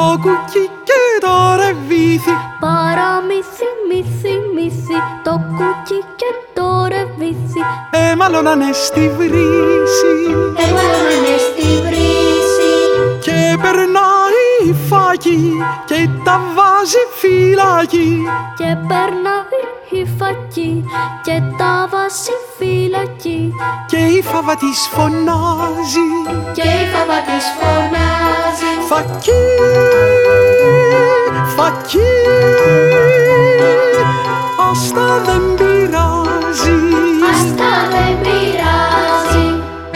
κουκί και το ρεβίθι. Παραμύθι, μύθι, μύθι, το κουκί και το ρεβίθι. Έμαλωνανε στη βρύση, Έμαλωνανε στη βρύση. και περνάει η φάκη και τα βάζει φυλακή. Και περνάει η φακή και τα βάζει φυλακή. Και η φάβα της φωνάζει, Και η φάβα της φωνάζει. φακί, φακί, άστα δεν πειράζει. Άστα δεν πειράζει.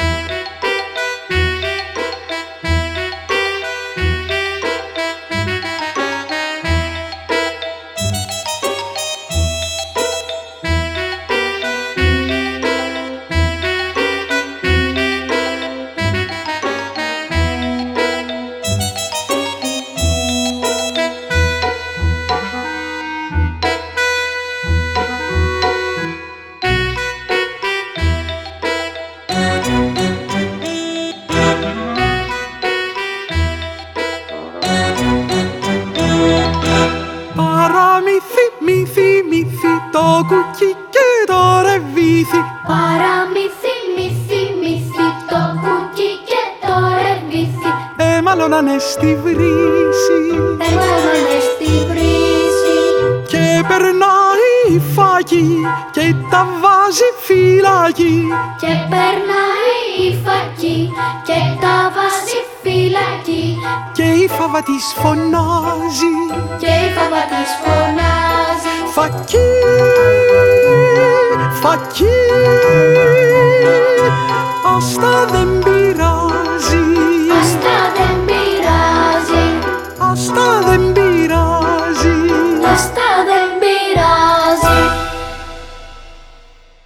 Παραμύθι, μύθι, μύθι, το κουκί και το ρεβίθι. Παραμύθι, μύθι, μύθι, το κουκί και το ρεβίθι. Έμαλωνανε στη βρύση, Έμαλωνανε στη βρύση. και περνάει η φάκη και τα βάζει φυλακή. Και περνάει η φακή και τα βάζει φυλακή. Και η φάβα της φωνάζει, Και η φάβα της φωνάζει. φακί, φακί,